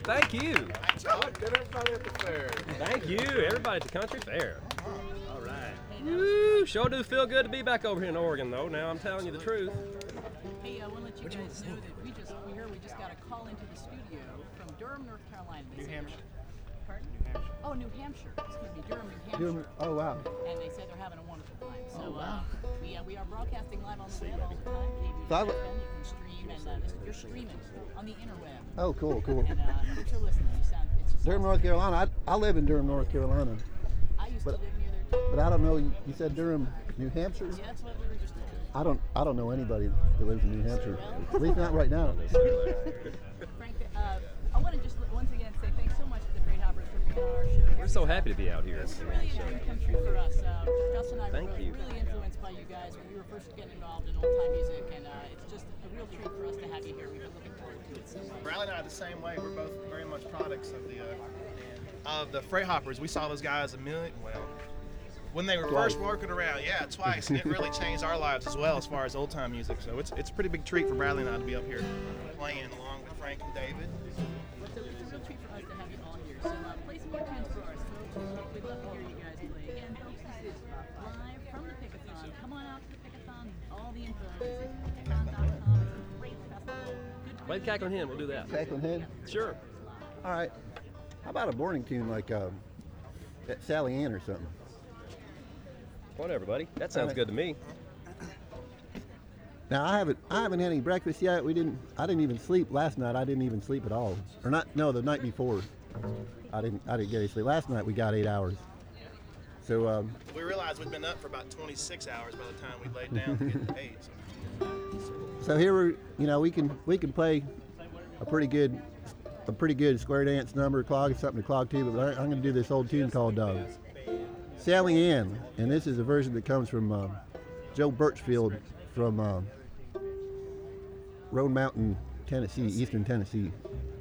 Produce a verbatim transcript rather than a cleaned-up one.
Thank you. Get everybody at the fair. Thank you, everybody at the country fair. All right. Woo, sure do feel good to be back over here in Oregon, though. Now I'm telling you the truth. Hey, I want to let you guys know that we just we heard we just got a call into the studio from Durham, North Carolina. They New said Hampshire. they're- Pardon? New Hampshire. Oh, New Hampshire. Excuse me, Durham, New Hampshire. Doing, oh wow. And they said they're having a wonderful time. So Oh, wow. uh, we uh, we are broadcasting live on the web all the time. K B So I w- F M, you can stream, and uh, this, you're streaming on the interweb. Oh, cool, cool. And uh, if you're listening, you sound it's just Durham, North Carolina. I, I live in Durham, North Carolina, I used but- to live near there too. but I don't know. You, you said Durham, New Hampshire. Yeah, that's what we were just told. I don't. I don't know anybody that lives in New Hampshire. At least not right now. Frank, uh, I want to just once again say thanks so much to the Freight Hoppers for being on our show. We're so happy to be out here. It's really a dream come true for us. Uh, Gus and I Thank were really, you. really influenced by you guys when we were first getting involved in old time music, and uh, it's just a real treat for us to have you here. We've been looking forward to it so much. Bradley and I are the same way. We're both very much products of the uh, of the Freight Hoppers. We saw those guys a million. Well, when they were Twice. first working around, yeah, twice, and it really changed our lives as well as far as old time music. So it's it's a pretty big treat for Bradley and I to be up here playing along with Frank and David. It's a, it's a real treat for us to have you all here. So uh, play some more tunes for us, folks. We'd love to hear you guys play. Again, folks, this is live from the Pickathon. Come on out to the Pickathon. All the info is at pickathon dot com. It's a great festival. Good Play the Cackling Hen, we'll do that. Cackling Head. Sure. All right. How about a morning tune like um, that Sally Ann or something? Whatever, buddy. That sounds Alright. good to me. Now I haven't. I haven't had any breakfast yet. We didn't. I didn't even sleep last night. I didn't even sleep at all. Or not? No, the night before. I didn't. I didn't get any sleep. Last night we got eight hours. So um, We realized we'd been up for about twenty-six hours by the time we laid down to get to eight. So. So here we, you know, we can we can play a pretty good a pretty good square dance number, clog, something to clog to. But I- I'm going to do this old tune called uh, Sally Ann, and this is a version that comes from uh, Joe Birchfield from uh, Roan Mountain, Tennessee, Eastern Tennessee.